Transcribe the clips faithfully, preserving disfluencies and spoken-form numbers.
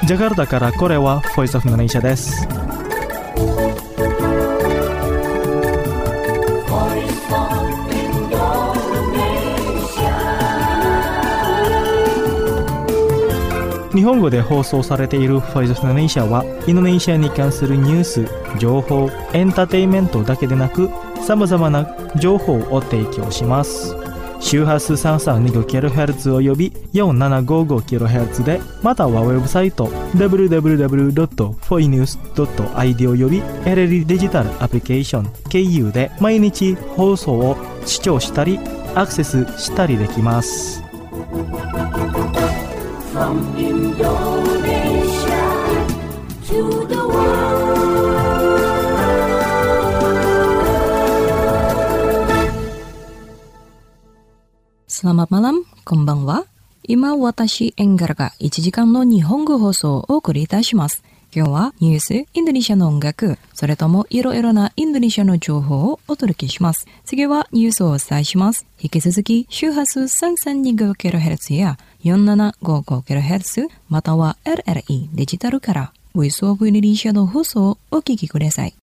ジャカルタからこれはボイスオフマネーシャです。日本語で放送されているボイスオフマネーシャはインドネシアに関するニュース、情報、エンターテインメントだけでなくさまざまな情報を提供します。周波数 さんさんにごキロヘルツ および よんななごごキロヘルツ で、またはウェブサイト ダブリューダブリューダブリュードットフォイニュースドットアイディー および エルエル デジタルアプリケーション経由で毎日放送を視聴したりアクセスしたりできます。From Indonesia to the world. Selamat malam, konbanwa. 今私エンガラがいちじかんの日本語放送をお送りいたします。今日はニュース、インドネシアの音楽、それともいろいろなインドネシアの情報をお届けします。次はニュースをお伝えします。引き続き周波数 さんさんにごキロヘルツ や よんななごごキロヘルツ または エルエルイー デジタルからボイスオブインドネシアの放送をお聞きください。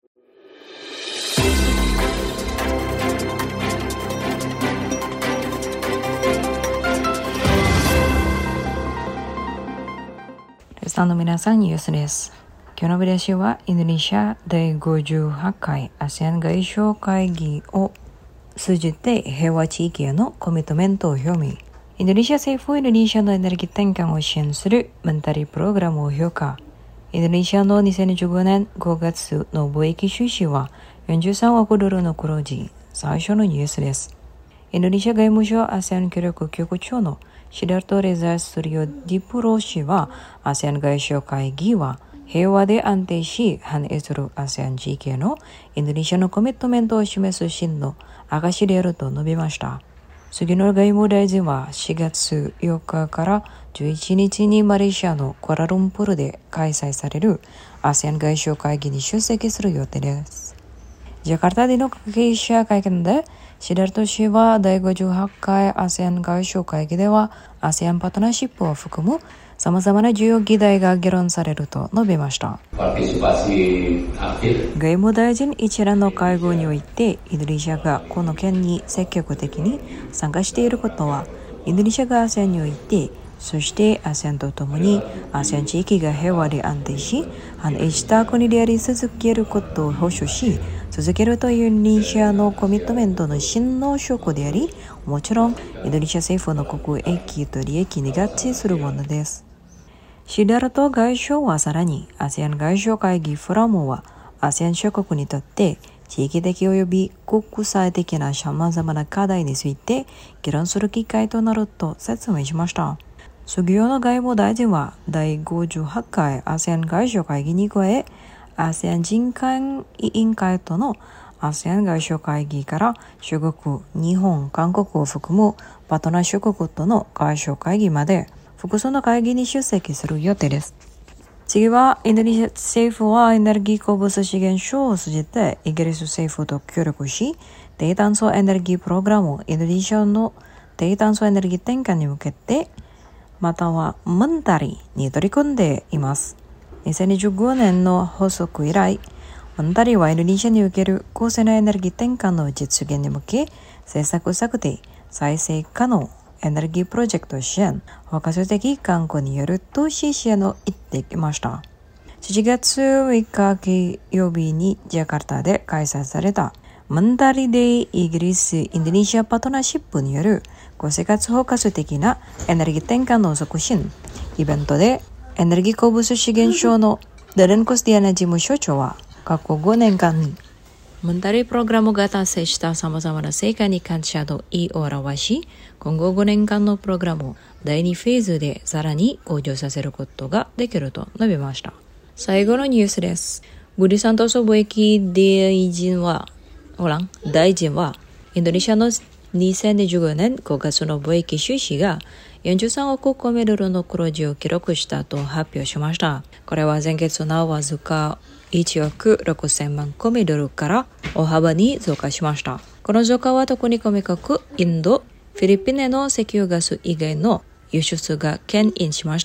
リスナーの皆さん、ニュースです。今日のビデオはインドネシアだいごじゅうはちかい アセアン 外相会議を通じて平和地域へのコミットメントを表明。インドネシア政府はインドネシアのエネルギー転換を支援するメンタリープログラムを評価。インドネシアのにせんじゅうごねんごがつの貿易収支はよんじゅうさんおくドルの黒字。最初のニュースです。インドネシア外務省 アセアン 協力局長のシダルト・レザ・スリオ・ディプロ氏は アセアン 外相会議は平和で安定し繁栄する アセアン 地域へのインドネシアのコミットメントを示す真の証であると述べました。杉野外務大臣はしがつよっかからじゅういちにちにマレーシアのクアラルンプールで開催される アセアン 外相会議に出席する予定です。ジャカルタでの記者会見でシダルト氏はだいごじゅうはちかい アセアン 外相会議では アセアン パートナーシップを含む様々な重要議題が議論されると述べました。外務大臣一覧の会合においてインドネシアがこの件に積極的に参加していることはインドネシアが アセアン においてそして アセアン とともに アセアン 地域が平和で安定し繁栄した国であり続けることを保証し続けるというインドネシアのコミットメントの真の証拠であり、もちろんインドネシア政府の国益と利益に合致するものです。シダルト外相はさらに アセアン 外相会議フォーラムは アセアン 諸国にとって地域的及び国際的な様々な課題について議論する機会となると説明しました。杉尾の外務大臣はだいごじゅうはちかい アセアン 外相会議に加え、アセアン 人権委員会との アセアン 外相会議から中国、日本、韓国を含むパートナー諸国との外相会議まで複数の会議に出席する予定です。次はインドネシア政府はエネルギー鉱物資源省を通じてイギリス政府と協力し、低炭素エネルギープログラムインドネシアの低炭素エネルギー転換に向けてまたはメンタリーに取り組んでいます。にせんにじゅうごねんの発足以来、メンタリーはインドネシアにおける公正なエネルギー転換の実現に向け、政策策定、再生可能エネルギープロジェクト支援、包括的観光による投資支援を言ってきました。しちがつむいか金曜日にジャカルタで開催されたメンタリーでイギリス・インドネシアパートナーシップによる高生活包括的なエネルギー転換の促進イベントでエネルギー鉱物資源省のデレンコスディアナ事務所長は過去ごねんかんにメンタリープログラムが達成した様々な成果に感謝と意を表し、今後ごねんかんのプログラムをだいにフェーズでさらに向上させることができると述べました。最後のニュースです。ブリサントソ貿易大臣はほら大臣はインドネシアのにせんじゅうごねんごがつの貿易収支がよんじゅうさんおくコメドルの黒字を記録したと発表しました。これは前月のわずかいちおくろくせんまんコメドルから大幅に増加しました。この増加は特に米国、インド、フィリピンへの石油ガス以外の輸出が牽引しました。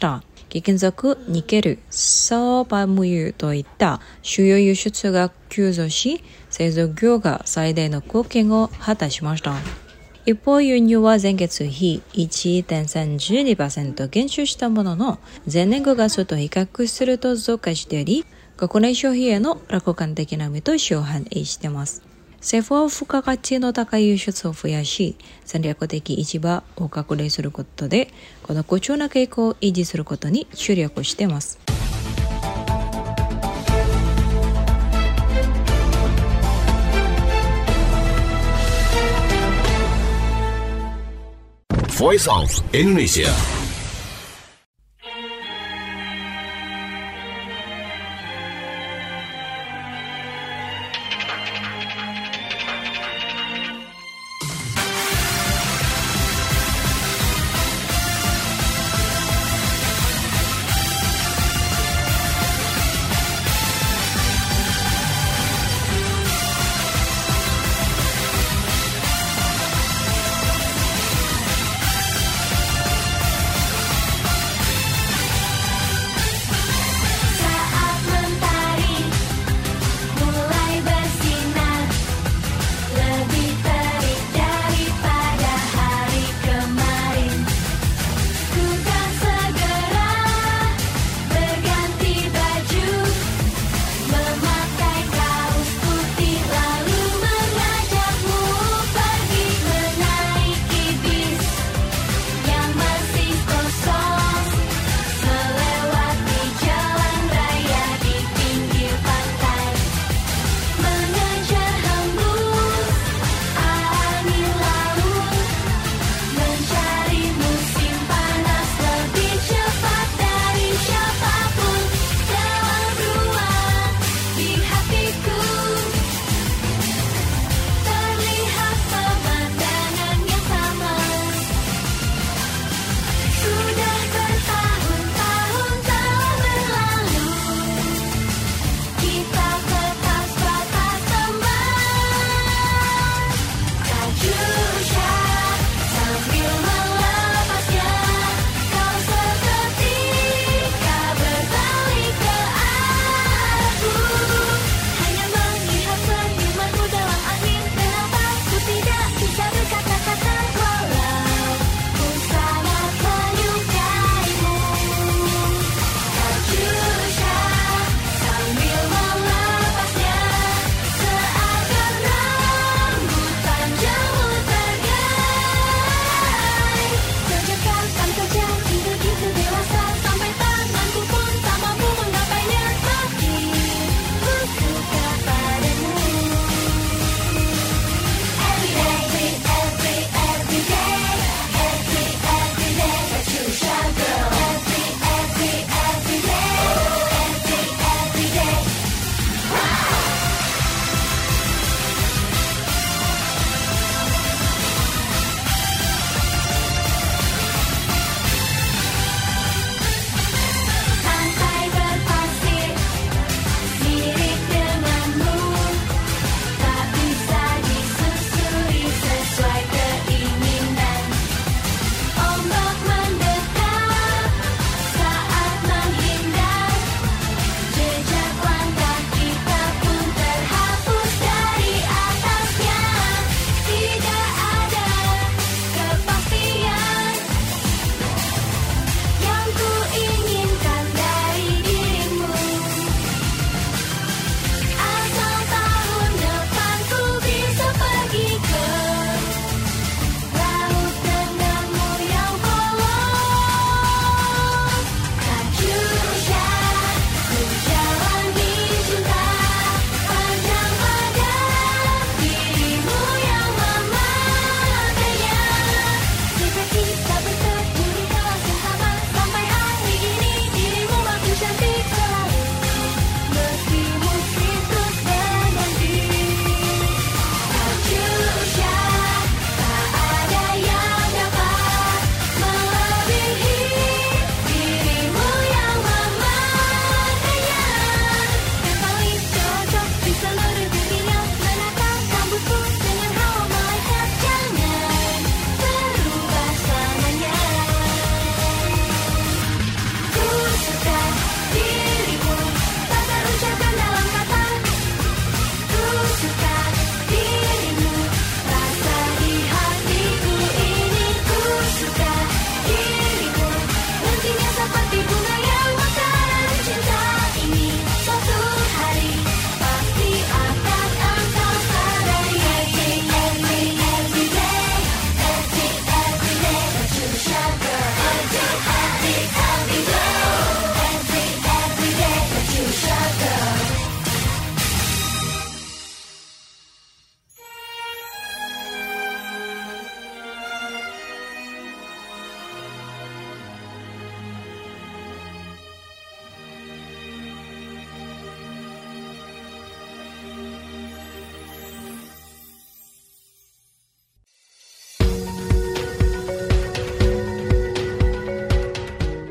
貴金属、ニケル、サーバム油といった主要輸出が急増し、製造業が最大の貢献を果たしました。一方、輸入は前月比 いちてんさんじゅうにパーセント 減少したものの、前年ごがつと比較すると増加しており、国内消費への楽観的な見通しを反映しています。政府は付加価値の高い輸出を増やし、戦略的市場を拡大することで、この好調な傾向を維持することに注力しています。 Voice of Indonesia.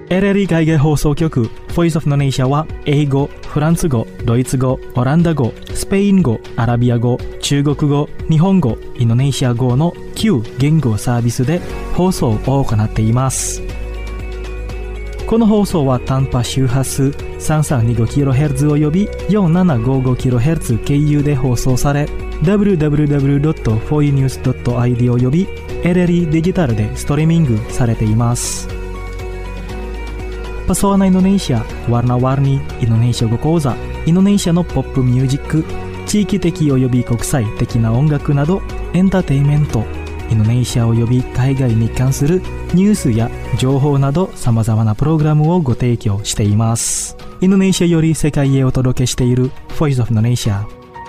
エルエルイー 海外放送局 Voice of Indonesia は英語、フランス語、ドイツ語、オランダ語、スペイン語、アラビア語、中国語、日本語、インドネシア語のきゅう言語サービスで放送を行っています。この放送は短波周波数 さんさんにごキロヘルツ および よんななごごキロヘルツ 経由で放送され ダブリューダブリューダブリュードットフォーユーニュースドットアイディー および エルエルイー デジタルでストリーミングされています。Pesona Indonesia, warna-warni Indonesia語講座、インドネシアのポップミュージック、地域的および国際的な音楽などエンターテインメント、インドネシアおよび海外に関するニュースや情報など様々なプログラムをご提供しています。インドネシアより世界へお届けしている Voice of Indonesia。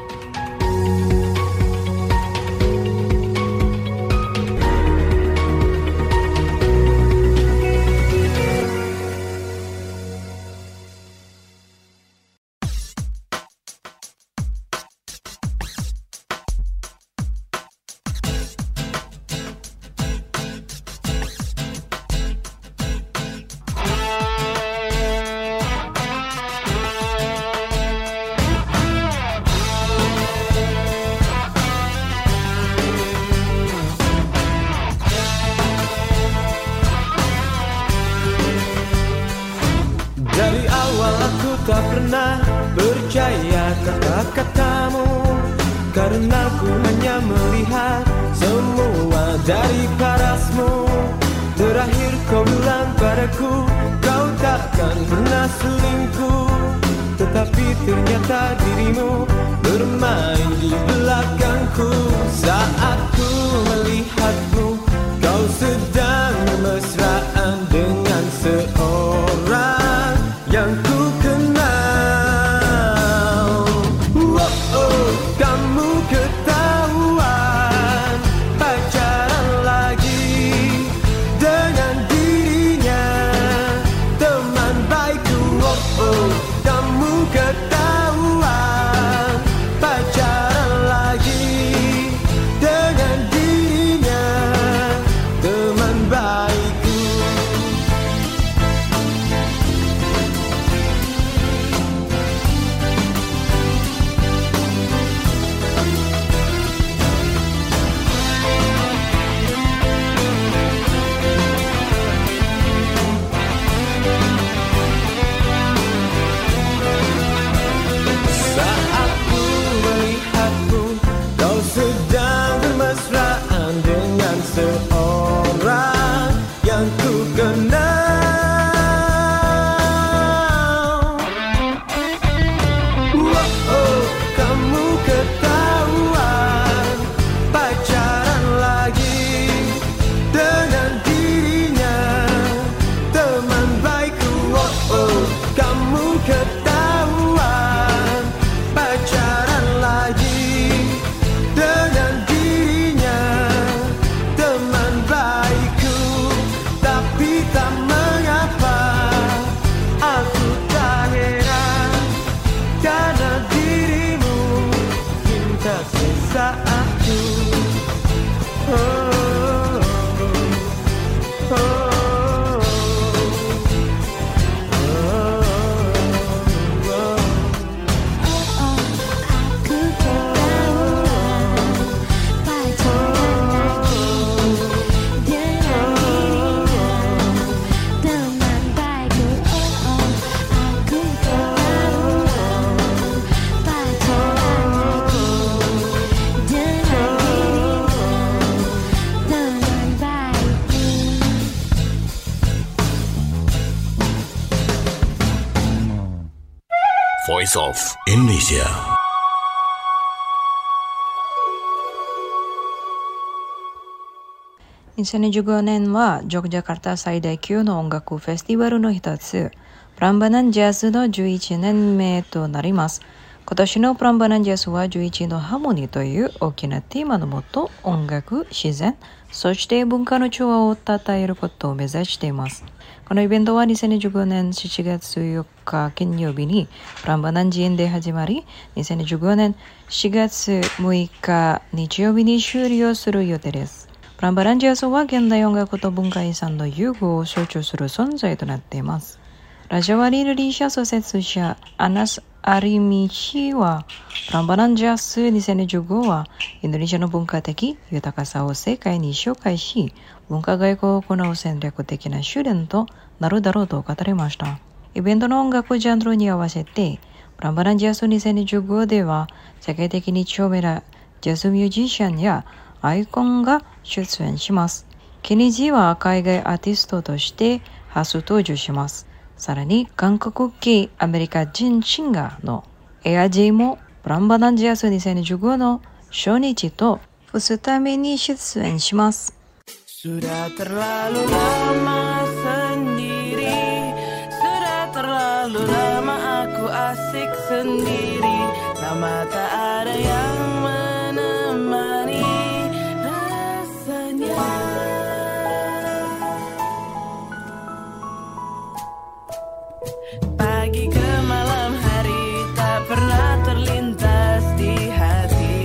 Tak pernah percaya kata-katamu, karena ku hanya melihat semua dari parasmu. Terakhir kau bilang padaku, kau takkan pernah selingkuh, tetapi ternyata dirimu bermain di belakangku. Saat ku melihatmu, kau sedang mesraan dengan seorang yang ku kenal. Oh, oh, kamu ketahuan pacaran lagi dengan dirinya, teman baikku. Oh, oh, kamu ketahuan pacaran lagi dengan dirinya, teman baikku. Sedang bermesraan dengan seorang yang ku kenal. Oh, oh, kamu ketahuan pacaran lagi dengan dirinya, teman baikku. Oh, oh, kamu ketahuan pacaran lagi dengan dirinya, teman baikku. Tapi tak mengapa, aku tak heran, karena dirimu cinta sesaatku. Oh, oh, oh. Voice of Indonesia。 にせんじゅうごねんはジョグジャカルタ最大級の音楽フェスティバルの一つ、プランバナンジャズのじゅういちねんめとなります。今年のプランバナンジャズはじゅういちのハーモニーという大きなテーマのもと、音楽、自然、そして文化の調和を称えることを目指しています。このイベントはにせんじゅうごねんしちがつよっか金曜日にプランバナン寺院で始まり、にせんじゅうごねんしがつむいか日曜日に終了する予定です。 プランバランジャスは現代音楽と文化遺産の融合を象徴する存在となっています。ラジャワリルリー社創設者アナス・アリミ氏は、プランバランジャスにせんじゅうごはインドネシアの文化的豊かさを世界に紹介し、文化外交を行う戦略的な手段となるだろうと語りました。イベントの音楽ジャンルに合わせて、プランバランジャスにせんじゅうごでは世界的に著名なジャズミュージシャンやアイコンが出演します。ケニジーは海外アーティストとして初登場します。さらに韓国系アメリカ人シンガーのエアジェイもプランバランジャスにせんじゅうごの初日とふつかめに出演します。 Sudah terlalu lama sendiri, sudah terlalu lama aku asik sendiri, lama tak ada yang menemani rasanya. Pagi ke malam hari tak pernah terlintas di hati,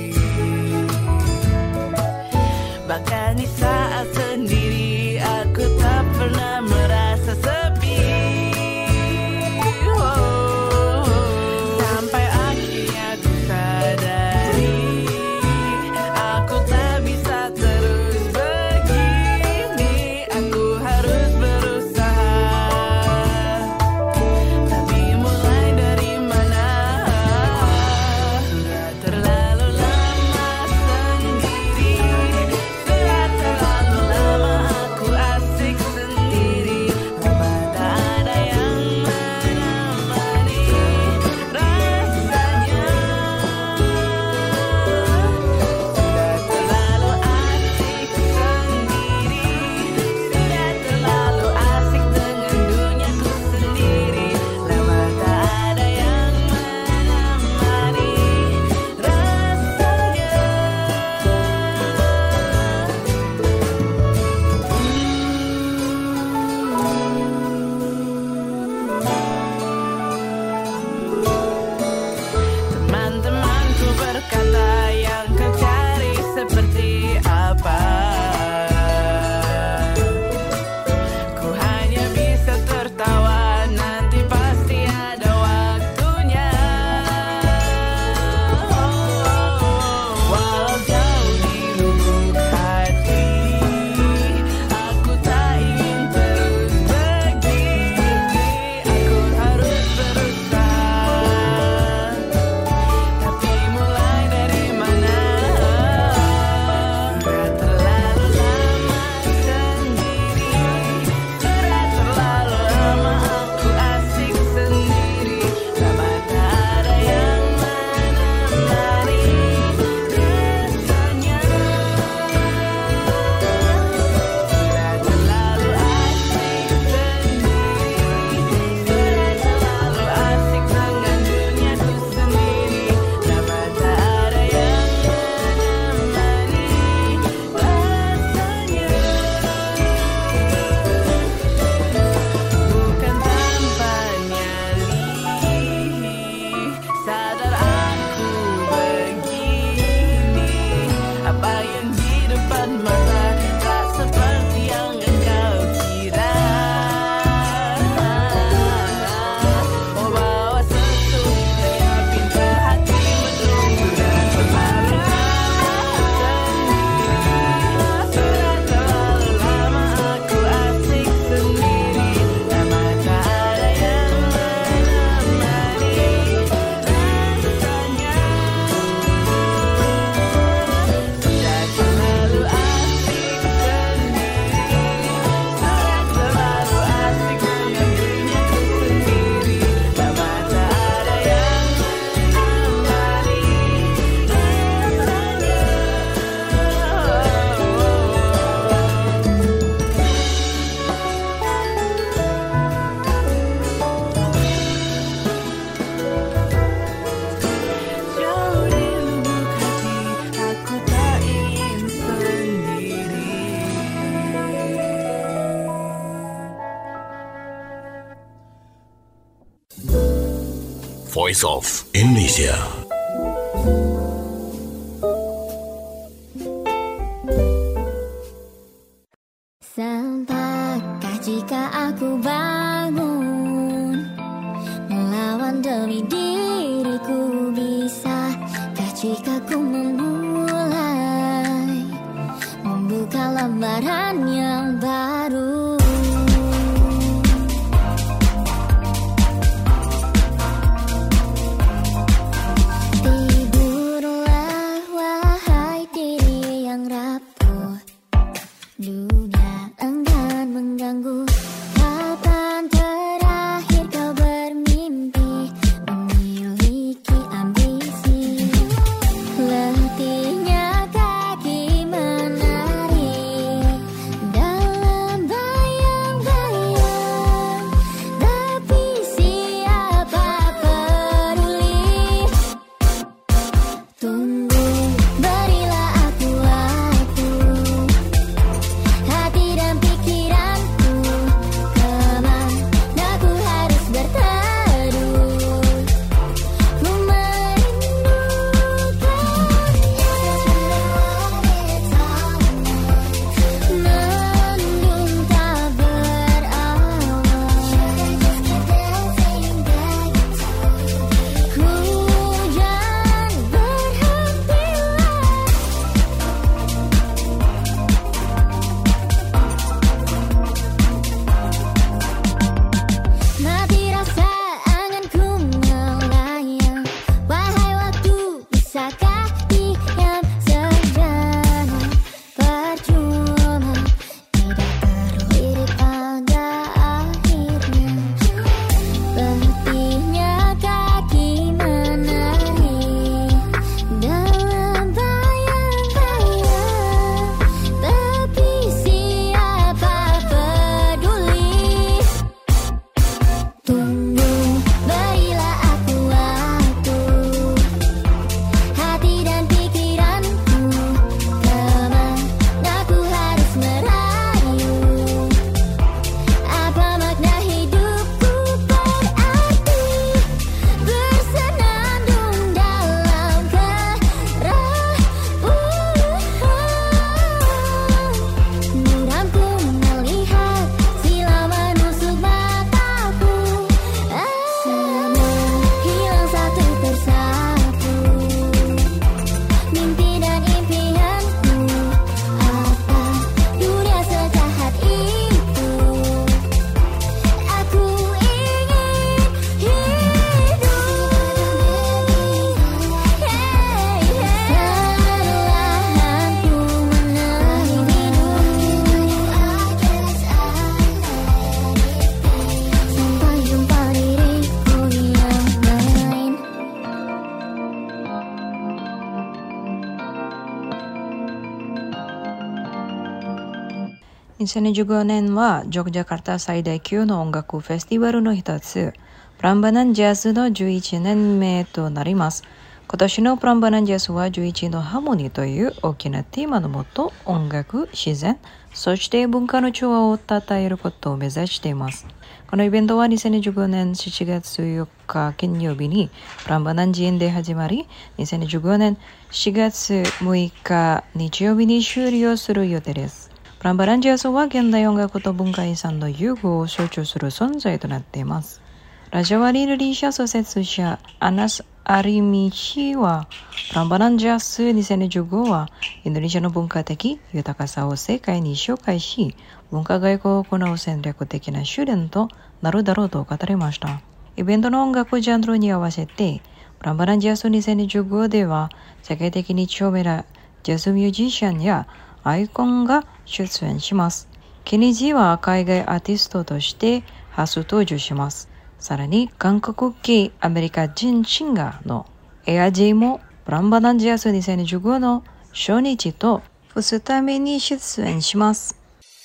bahkan di saat sendiri aku tak pernah merasa sepi. Oh, sampai akhirnya aku sadari aku tak bisa terus begini, aku harus berusaha. Tapi mulai dari mana? Sudah terlalu lama sendiri, sudah terlalu lama aku asik sendiri, lama tak ada yang menemani rasanya. Sudah terlalu asik sendiri, sudah terlalu asik dengan duniaku sendiri, lama tak ada yang menemani rasanya. Teman-temanku berkata yang kau cari seperti apa, ku hanya bisa tertawa, nanti pasti ada waktunya. Walau jauh di lubuk hati, aku tak ingin terus begini, aku harus berusaha. Tapi mulai dari mana? Sudah terlalu lama sendiri, sudah terlalu lama aku asik sendiri, lama tak ada yang menemani rasanya. Sudah terlalu asik sendiri, sudah terlalu asik dengan duniaku sendiri, lama tak ada yang menemani rasanya. Bukan tanpa nyali, sadar aku begini, apa yang di depan mata tak seperti yang engkau kira. Oh, bawa sesungguhnya pinta hati menunggu. Sudah terlalu lama sendiri, sudah terlalu lama aku asik sendiri, lama tak ada yang menemani rasanya. Sudah terlalu asik sendiri, sudah terlalu asik dengan duniaku sendiri, lama tak ada yang menemani rasanya. Jauh di lubuk hati, aku tak ingin sendiri. Voice of Indonesia. aku memulai membuka lembaran yang baru. Tidurlah wahai diri yang rapuh, dunia enggan mengganggu. Kapan terakhir kau bermimpi memiliki ambisi? Letihnya kaki menari dalam bayang-bayang, tapi siapa peduli? Tunggu, berilah aku waktu, hati dan pikiranku kemana ku harus berteduh. Ku merindukannya, mendung tak berawal, hujan berhentilah. Mati rasa anganku melayang, wahai waktu, bisakah diam sejenak? Percuma, tidak terlirik pada akhirnya. Letihnya kaki menari dalam bayang-bayang, tapi siapa peduli? Tunggu, berilah aku waktu, hati dan pikiranku kemana ku harus merayu? Apa makna hidupku berarti bersenandung dalam kerapuhan? Muramku melihat silau menusuk mataku, semua hilang satu persatu. Mimpi dan impianku, apa dunia sejahat itu? Aku ingin hidup. Perlahan ku menarik sampai jumpa diriku yang lain. にせんじゅうごねんはジョグジャカルタ最大級の音楽フェスティバルの一つ、プランバナンジャズのじゅういちねんめとなります。今年のプランバナンジャズはじゅういちのハーモニーという大きなテーマのもと、音楽、自然、そして文化の調和を称えることを目指しています。このイベントはにせんじゅうごねんしちがつよっか金曜日にプランバナン寺院で始まり、にせんじゅうごねんしがつむいか日曜日に終了する予定です。プランバナンジャズは現代音楽と文化遺産の融合を象徴する存在となっています。ラジャワリールリー社創設者アナス・アリミ氏は、プランバナンジャズにせんじゅうごはインドネシアの文化的豊かさを世界に紹介し、文化外交を行う戦略的な手段となるだろうと語りました。イベントの音楽ジャンルに合わせて、プランバナンジャズにせんじゅうごでは世界的に著名なジャズミュージシャンやアイコンが出演します。ケニジは海外アーティストとして初登場します。さらに韓国系アメリカ人シンガーのエアジェイもプランバナンジャズにせんじゅうごの初日とふつかめに出演します。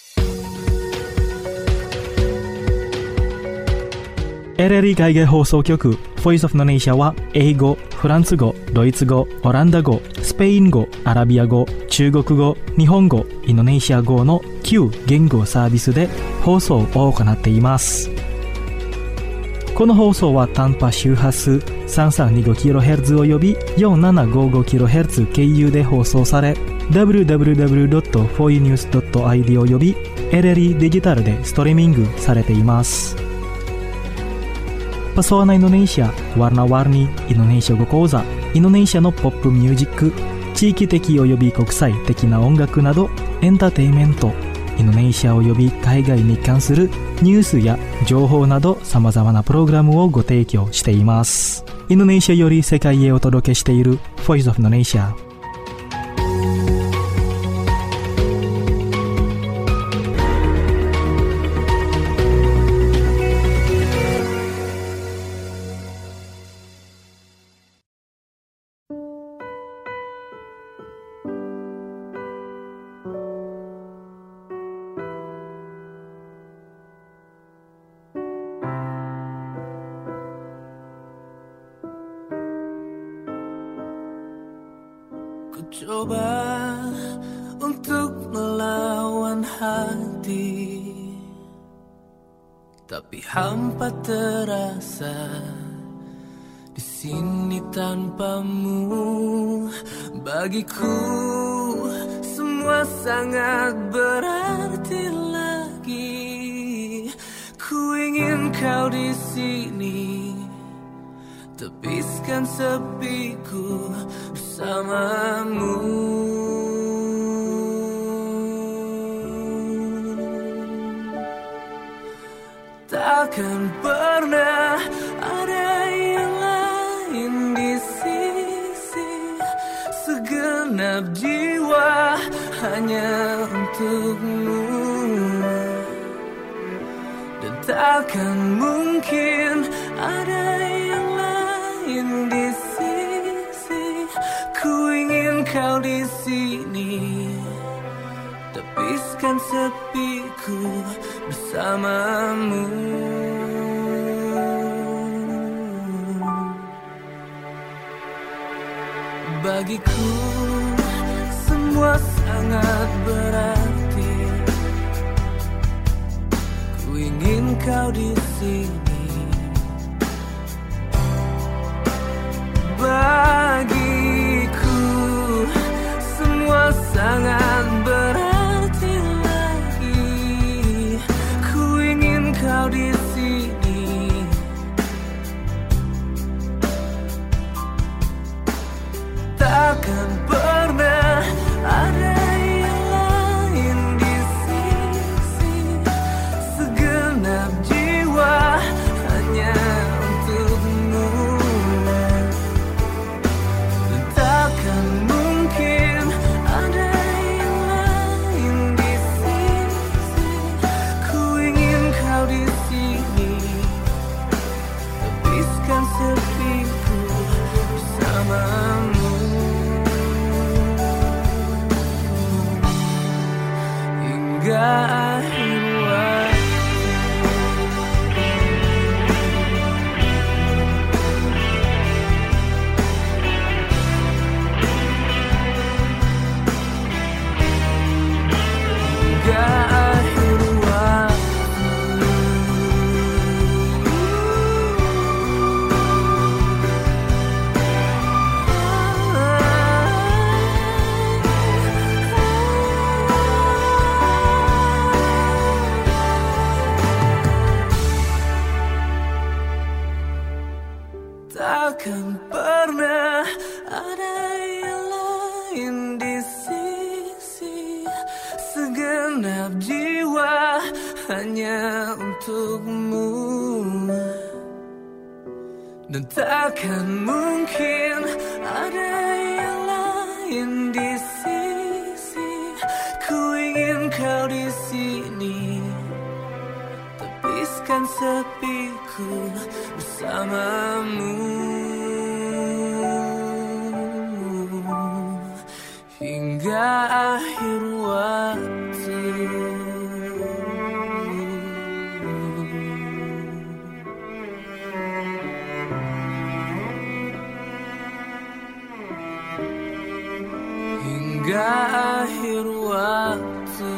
エルエルイ 海外放送局 Voice of Indonesia は英語、フランス語、ドイツ語、オランダ語、スペイン語、アラビア語、中国語、日本語、インドネシア語のきゅう言語サービスで放送を行っています。この放送は短波周波数 さんさんにごキロヘルツ および よんななごごキロヘルツ 経由で放送され ダブリューダブリューダブリュードットフォーユーニュースドットアイディー および エルエルイ デジタルでストリーミングされています。Pesona Indonesia, warna-warni Indonesia Go Koza インドネシアのポップミュージック、地域的及び国際的な音楽などエンターテインメント、インドネシア及び海外に関するニュースや情報など様々なプログラムをご提供しています。インドネシアより世界へお届けしている Voice of Indonesia。 Coba untuk melawan hati, tapi hampa terasa di sini tanpamu. Bagiku semua sangat berarti lagi. Ku ingin kau di sini, tepiskan sepiku bersamamu. Takkan pernah ada yang lain di sisi, segenap jiwa hanya untukmu. Dan takkan mungkin ada yang lain di sisi. Ku ingin kau di sini, tepiskan sepiku bersamamu. Bagiku semua sangat berarti. Ku ingin kau di sini. Bagiku semua sangat berarti lagi. Ku ingin kau di sini, takkan pernah ada yang lain di sisi, segenap jiwa hanya untukmu. Dan takkan mungkin ada yang lain di sisi. Ku ingin kau di sini, tepiskan sepiku bersamamu. Hingga akhir waktu. Hingga akhir waktu. Takkan pernah ada yang lain di sisi, segenap jiwa hanya untukmu. Dan takkan mungkin ada yang lain di sisi. Ku ingin kau di sini, tepiskan sepiku bersamamu. Hingga akhir waktu. Hingga akhir waktu.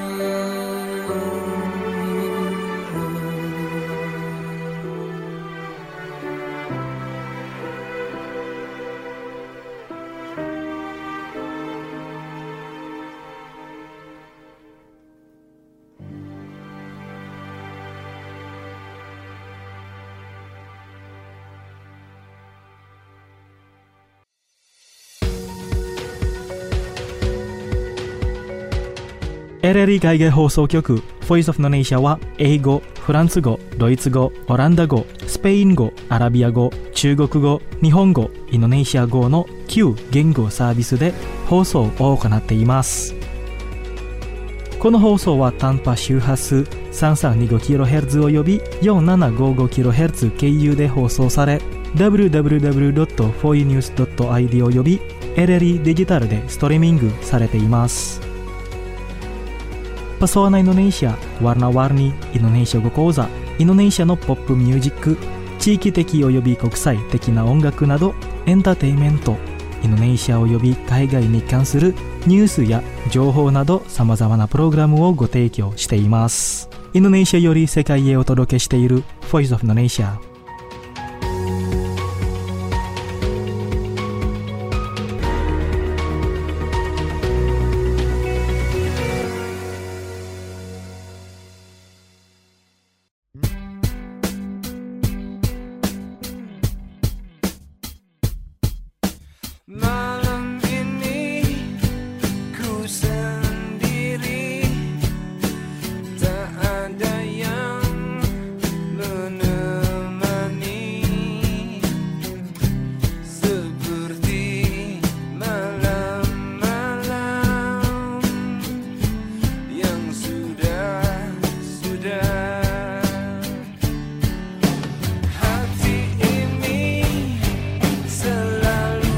エルエルイ 海外放送局 Voice of Indonesia は英語、フランス語、ドイツ語、オランダ語、スペイン語、アラビア語、中国語、日本語、インドネシア語のきゅう言語サービスで放送を行っています。この放送は短波周波数 さんさんにごキロヘルツ を呼び よんななごごキロヘルツ 経由で放送され ダブリューダブリューダブリュードットフォーユーニュースドットアイディー を呼び エルエルイ デジタルでストリーミングされています。Pesona Indonesia, warna-warni Indonesia語講座、インドネシアのポップミュージック、地域的及び国際的な音楽などエンターテインメント、インドネシア及び海外に関するニュースや情報など様々なプログラムをご提供しています。インドネシアより世界へお届けしている Voice of Indonesia。 Malam ini ku sendiri, tak ada yang menemani, seperti malam-malam yang sudah-sudah. Hati ini selalu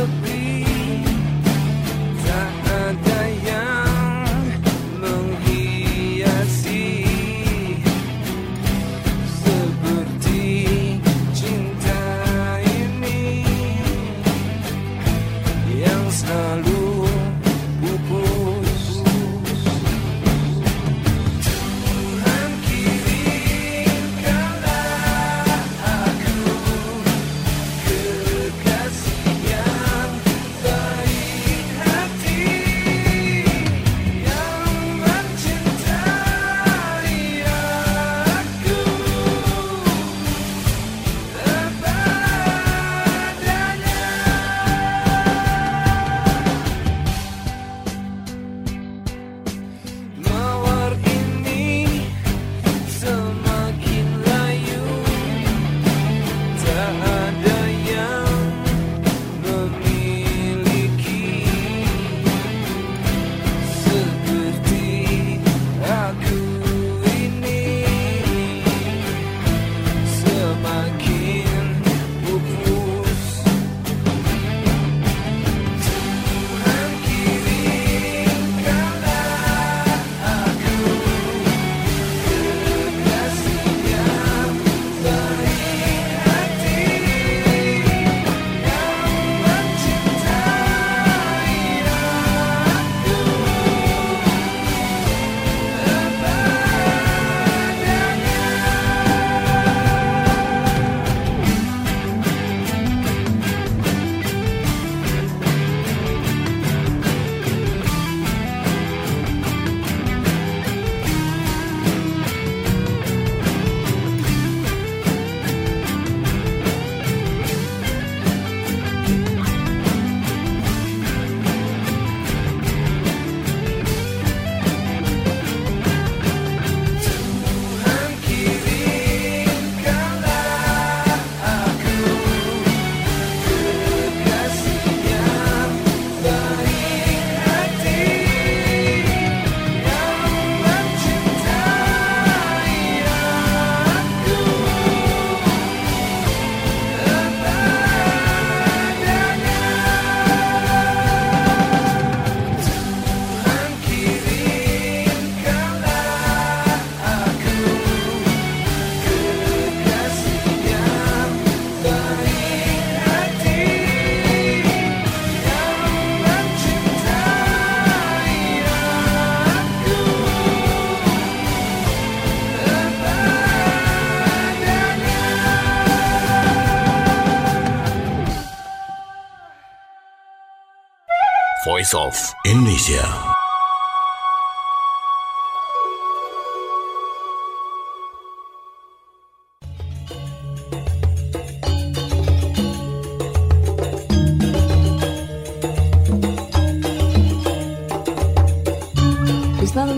Voice of Indonesia.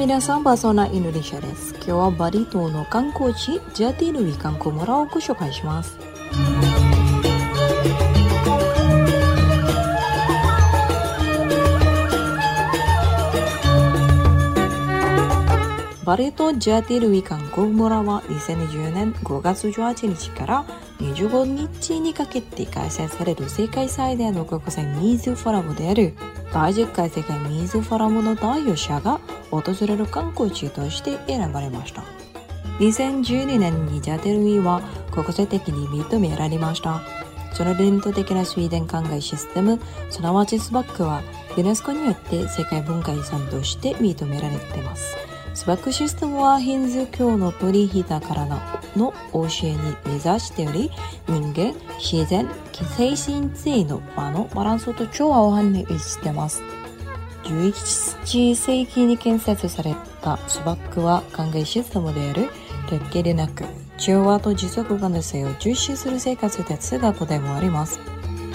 皆さん、パーソナインドネシアです。今日はバリ島の観光地ジャティルウィ観光村をご紹介します。バリ島ジャティルウィ観光村はにせんにじゅうねんごがつじゅうはちにちからにじゅうごにちにかけて開催される世界最大の国際水フォラムであるだいじゅっかい世界水フォラムの代表者が訪れる観光地として選ばれました。にせんじゅうにねんにジャティルウィは国際的に認められました。その伝統的な水田灌漑システム、すなわちスバックはユネスコによって世界文化遺産として認められています。スバックシステムはヒンズー教の鳥人からの教えに目指しており、人間、自然、精神性の場のバランスと調和を反映しています。じゅういちせいきに建設されたスバックは灌漑システムであるだけでなく、調和と持続可能性を重視する生活哲学でもあります。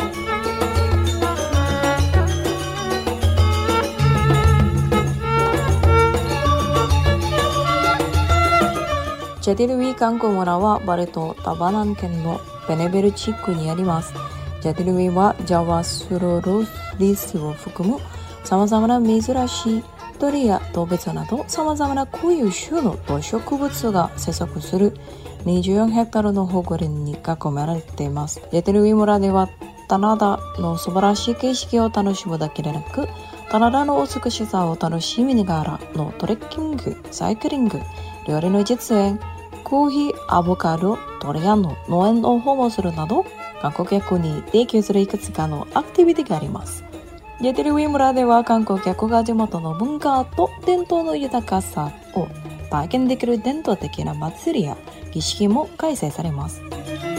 ジャティルウィ観光村はバリ島タバナン県のベネベル地区にあります。ジャティルウィはジャワスロロリスを含む様々な珍しい鳥や動物など様々な固有種の動植物が生息するにじゅうよんヘクタールの保護林に囲まれています。ジャティルウィ村では棚田の素晴らしい景色を楽しむだけでなく、棚田の美しさを楽しみながらのトレッキング、サイクリング、料理の実演、コーヒー、アボカド、ドリアンの農園を訪問するなど、観光客に提供するいくつかのアクティビティがあります。ジャティルウィ村では観光客が地元の文化と伝統の豊かさを体験できる伝統的な祭りや儀式も開催されます。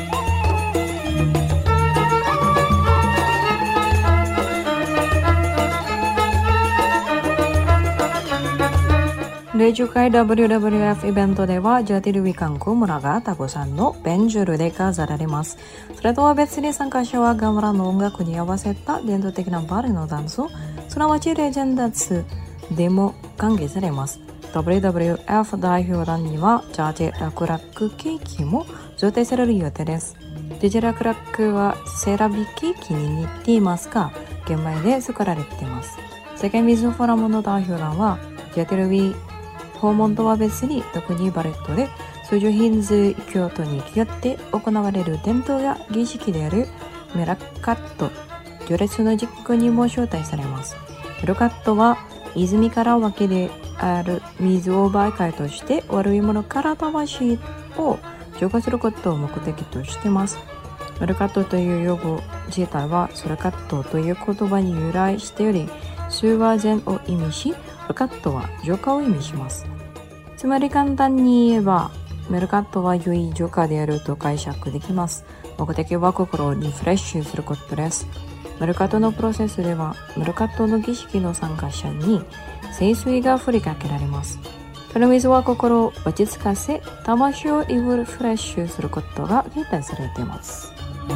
だいじゅっかい ダブリューダブリューエフ イベントではジャティルウィ観光村がタコさんのベンジュルで飾られます。それとは別に参加者はガムラの音楽に合わせた伝統的なバリのダンス、すなわちレジェンダーツでも歓迎されます。ダブリューダブリューエフ 代表団にはジャージラクラックケーキも贈呈される予定です。ジャージラクラックはセラビケーキに似ていますが、玄米で作られています。世界水フォラムの代表団はジャティルウィ訪問とは別に、特にバリ島で数十ヒンズー教徒によって行われる伝統や儀式であるメラカット行列の実行にも招待されます。メラカットは泉から湧きである水を媒介として悪いものから魂を浄化することを目的としています。メラカットという用語自体はソラカットという言葉に由来しており、数は善を意味し、メルカットは浄化を意味します。つまり簡単に言えば、メルカットは良い浄化であると解釈できます。目的は心をリフレッシュすることです。メルカットのプロセスでは、メルカットの儀式の参加者に聖水が振りかけられます。その水は心を落ち着かせ、魂をリフレッシュすることが期待されています。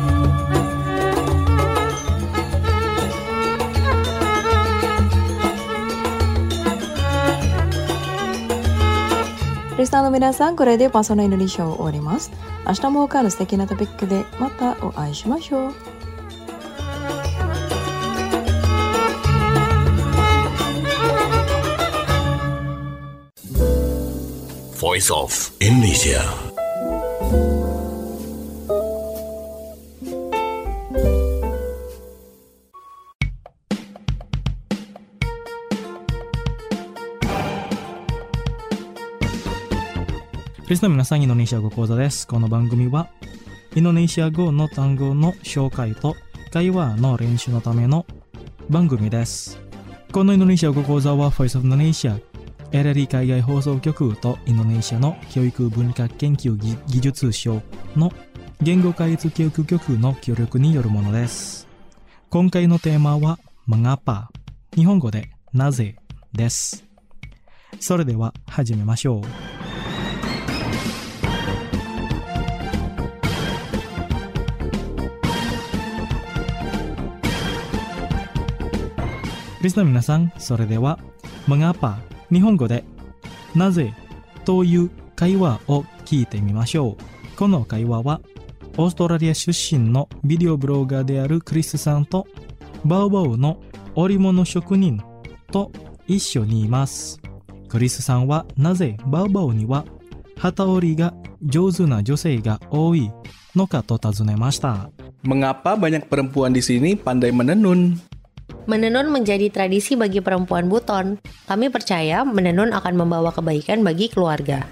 リスナーの皆さん、これでパーソナインドネシアを終わります。明日も他の素敵なトピックでまたお会いしましょう。 Voice of Indonesia. リスナーの皆さん、インドネシア語講座です。この番組はインドネシア語の単語の紹介と会話の練習のための番組です。このインドネシア語講座は Voice of Indonesia、エルエルイー 海外放送局とインドネシアの教育文化研究技術省の言語開発教育局の協力によるものです。今回のテーマは Mengapa、日本語でなぜです。それでは始めましょう。リスナーの皆さん、それでは Mengapa、日本語でなぜという会話を聞いてみましょう。この会話はオーストラリア出身のビデオブロガーであるクリスさんとバウバウの織物職人と一緒にいます。クリスさんはなぜバウバウには機織りが上手な女性が多いのかと尋ねました。 Mengapa banyak perempuan di sini pandai menenun? Menenun menjadi tradisi bagi perempuan buton. Kami percaya menenun akan membawa kebaikan bagi keluarga.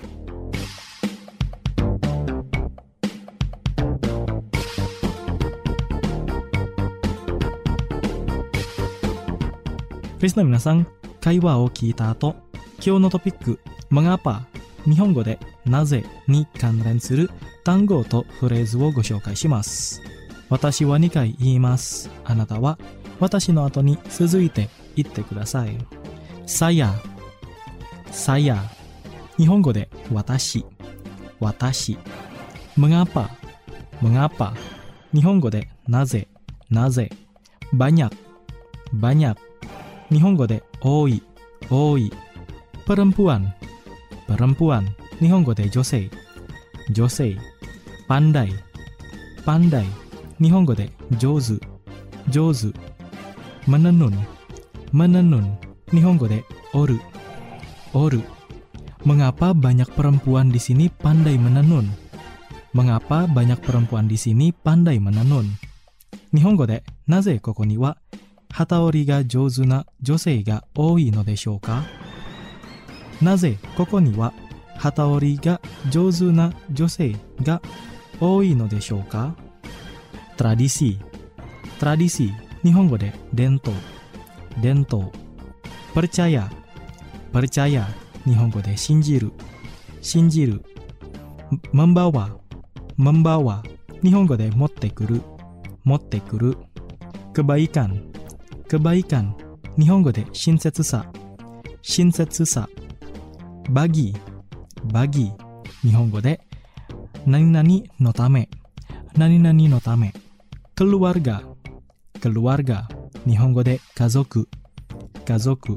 Chris の皆さん、会話を聞いた後、今日のトピック、Mengapa、日本語でなぜに関連する単語とフレーズをご紹介します。私はにかい言います。あなたは私の後に続いて言ってください。saya、saya、日本語で私、私。mengapa、mengapa、日本語でなぜ、なぜ。banyak、banyak、日本語で多い、多い。perempuan、perempuan、日本語で女性、女性。pandai、pandai、日本語で上手、上手。menenun、menenun、日本語で織る、織る。Mengapa banyak perempuan di sini pandai menenun? Mengapa banyak perempuan di sini pandai menenun? 日本語でなぜここには機織りが上手な女性が多いのでしょうか？なぜここには機織りが上手な女性が多いのでしょうか？ tradisi、tradisi、日本語で伝統、伝統。percaya、percaya、日本語で信じる、信じる。membawa、membawa、日本語で持ってくる、持ってくる。kebaikan、kebaikan、日本語で親切さ、親切さ。bagi、bagi、日本語で何々のため、何々のため。keluarga、keluarga、日本語で家族、家族。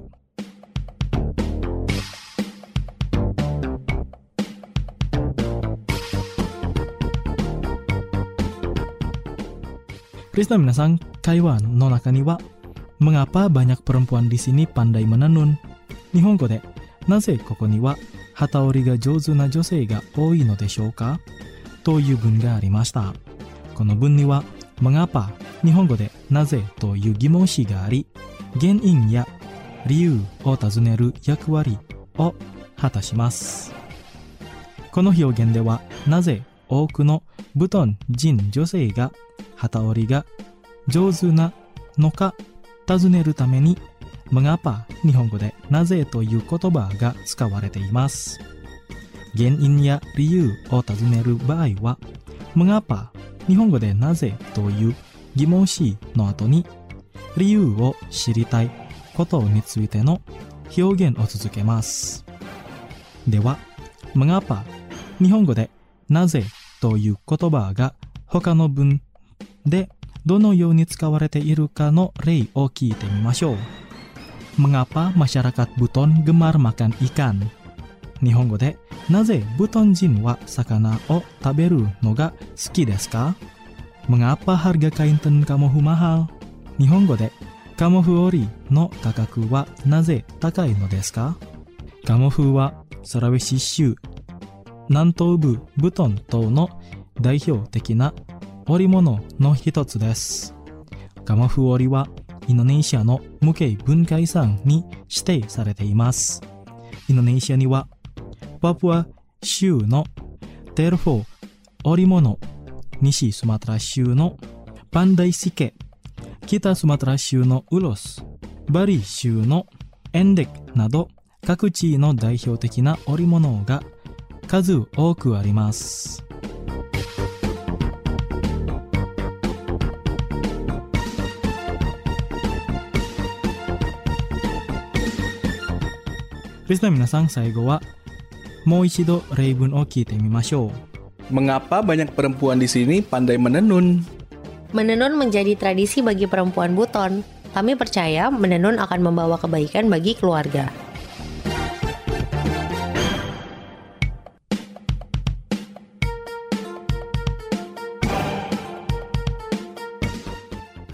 クリスの皆さん、会話の中には、Mengapa banyak perempuan di sini pandai menenun? 日本語で、なぜここには機織りが上手な女性が多いのでしょうか？という文がありました。この文には、Mengapa、日本語でなぜという疑問詞があり、原因や理由を尋ねる役割を果たします。この表現では、なぜ多くのブトン人女性が機織りが上手なのか尋ねるために、Mengapa、日本語でなぜという言葉が使われています。原因や理由を尋ねる場合は、Mengapa、日本語でなぜという疑問詞の後に、理由を知りたいことについての表現を続けます。では、Mengapa、日本語でなぜという言葉が他の文でどのように使われているかの例を聞いてみましょう。Mengapa masyarakat Buton gemar makan ikan? 日本語でなぜブトン人は魚を食べるのが好きですか？ Mengapa harga kain tenun kamofu mahal? 日本語でカモフ織りの価格はなぜ高いのですか？カモフはサラウェシ州南東部ブトン島の代表的な織物の一つです。カモフ織りはインドネシアの無形文化遺産に指定されています。インドネシアにはパプア州のテルフォー織物、西スマトラ州のパンダイシケ、北スマトラ州のウロス、バリ州のエンデクなど各地の代表的な織物が数多くあります。クリスの皆さん、最後はもう一度例文を聞いてみましょう。 Mengapa banyak perempuan di sini pandai menenun? Menenun menjadi tradisi bagi perempuan buton. Kami percaya menenun akan membawa kebaikan bagi keluarga.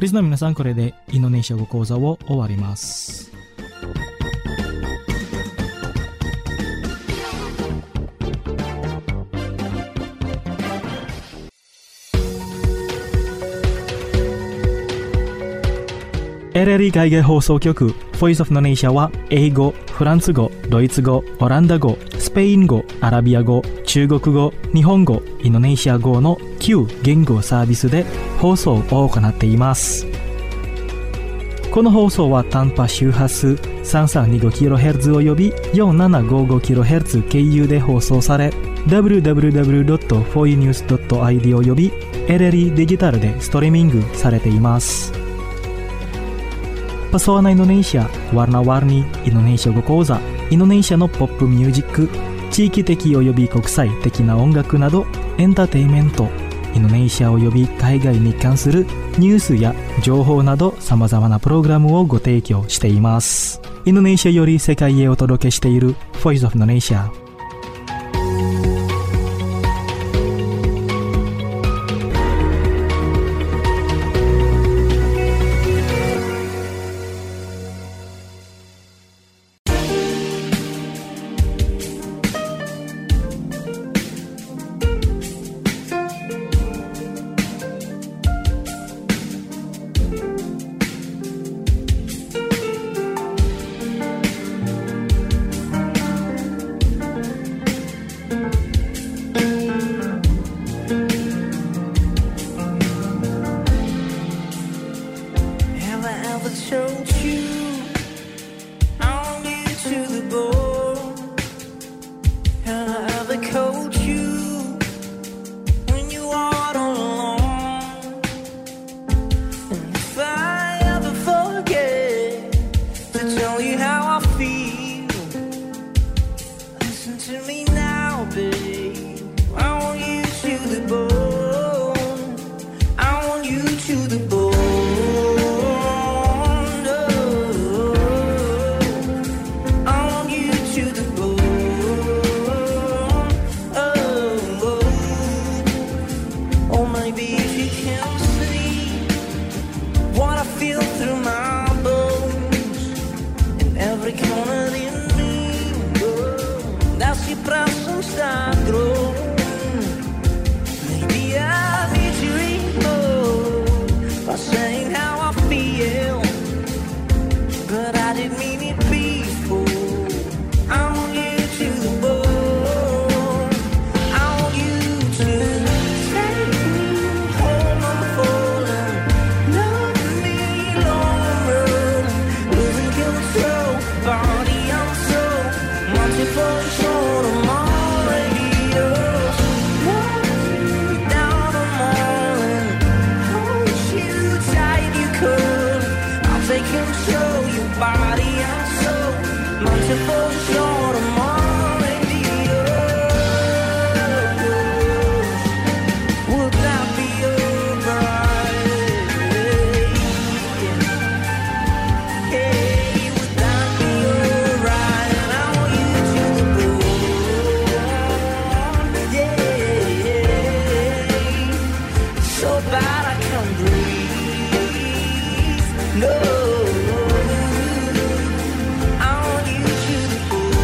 リスナーの皆さん、これでインドネシア語講座を終わります。エルエルイ 海外放送局 Voice of Indonesia は英語、フランス語、ドイツ語、オランダ語、スペイン語、アラビア語、中国語、日本語、インドネシア語のきゅう言語サービスで放送を行っています。この放送は短波周波数 さんさんにごキロヘルツ および よんななごごキロヘルツ 経由で放送され ダブリューダブリューダブリュードットフォーユーニュースドットアイディー および エルエルイ デジタルでストリーミングされています。Pesona Indonesia, warna-warni Indonesia語講座、インドネシアのポップミュージック、地域的及び国際的な音楽などエンターテインメント、インドネシア及び海外に関するニュースや情報など様々なプログラムをご提供しています。インドネシアより世界へお届けしている Voice of Indonesia。 No, I want you to go.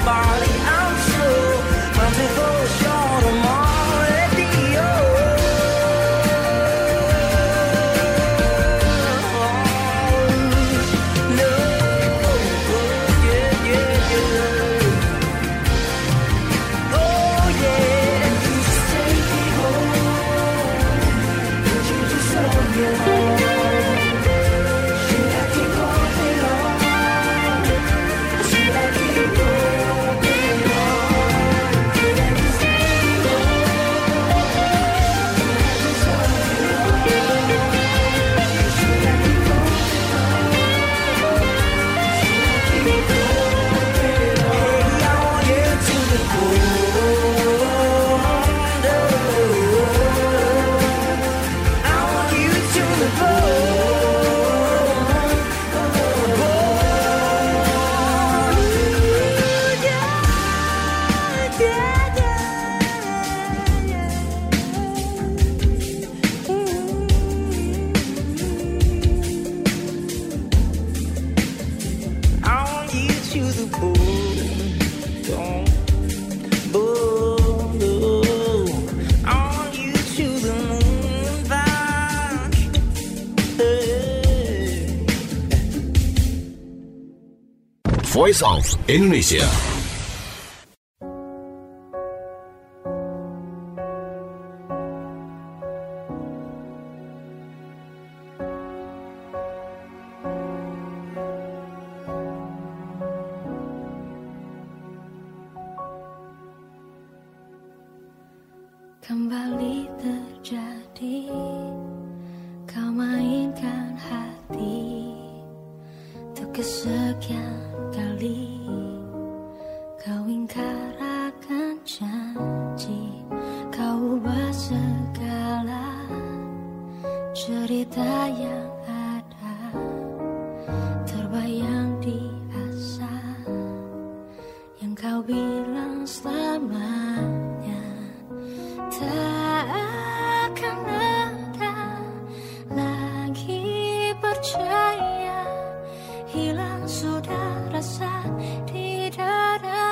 body. I'm so wanting for sure already. No, yeah, yeah, yeah. Oh yeah, you just take me home. You just love me. Should I keep holding on? Should I keep holding on? Should I just keep Voice of Indonesia. Kembali terjadi, kau mainkan hati untuk kesekian kali. Kau ingkar akan janji, kau ubah segala cerita yang ada, terbayang di asa yang kau bilang selamanya tak akan ada lagi. Percaya hilang sudah rasa di dada.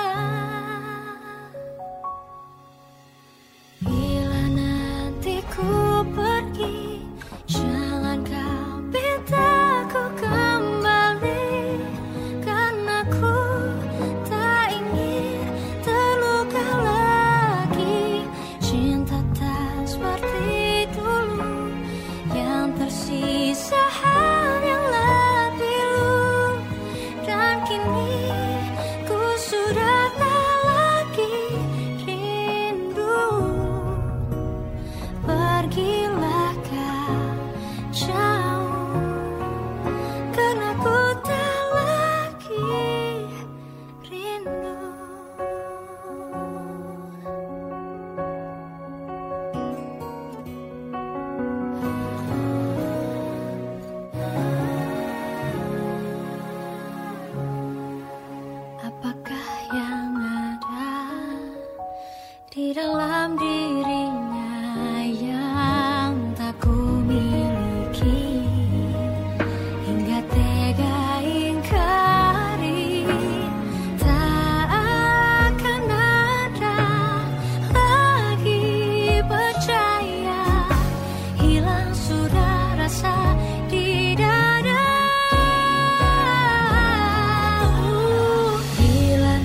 Bila nanti ku pergi, jangan kau minta ku kembali, karena ku tak ingin terluka lagi. Cinta tak seperti dulu, yang tersisa hanya pilu. Dan kini ku sudah tak lagi rindu. Pergilah kau jauh, karena ku tak lagi rindu. Apakah yang ada di dalam dirinya yang tak ku miliki, hingga tega ingkari. Tak akan ada lagi. Percaya hilang sudah rasa di dada. Bila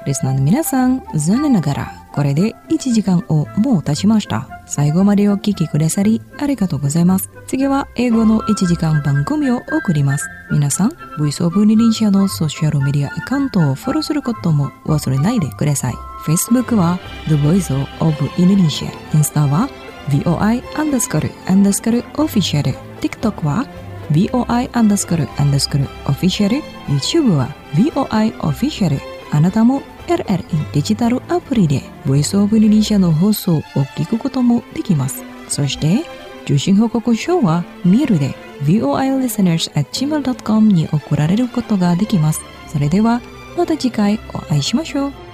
リスナーの皆さん、残念ながらこれでいちじかんをもう経ちました。最後までお聞きくださりありがとうございます。次は英語のいちじかん番組を送ります。皆さん、Voice of Indonesia のソーシャルメディアアカウントをフォローすることも忘れないでください。Facebook は The Voice of Indonesia、インスタは ブイオーアイ アンダースコールアンダースコールオフィシャル、TikTok は ブイオーアイ アンダースコールアンダースコールオフィシャル、YouTube は ブイオーアイ オフィシャル。あなたも エルエルイー デジタルアプリで Voice of Indonesia の放送を聞くこともできます。そして受信報告書はメールで ブイオーアイ リスナーズ アット ジーメール ドット コム に送られることができます。それではまた次回お会いしましょう。